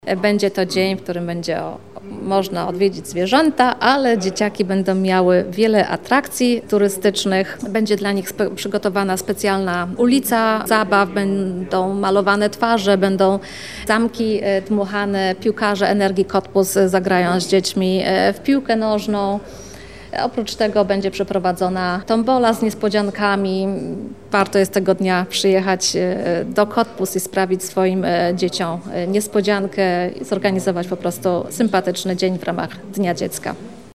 Będzie to dzień, w którym będzie można odwiedzić zwierzęta, ale dzieciaki będą miały wiele atrakcji turystycznych. Będzie dla nich przygotowana specjalna ulica zabaw, będą malowane twarze, będą zamki dmuchane, piłkarze Energii Cottbus zagrają z dziećmi w piłkę nożną. Oprócz tego będzie przeprowadzona tombola z niespodziankami. Warto jest tego dnia przyjechać do Cottbus i sprawić swoim dzieciom niespodziankę i zorganizować po prostu sympatyczny dzień w ramach Dnia Dziecka.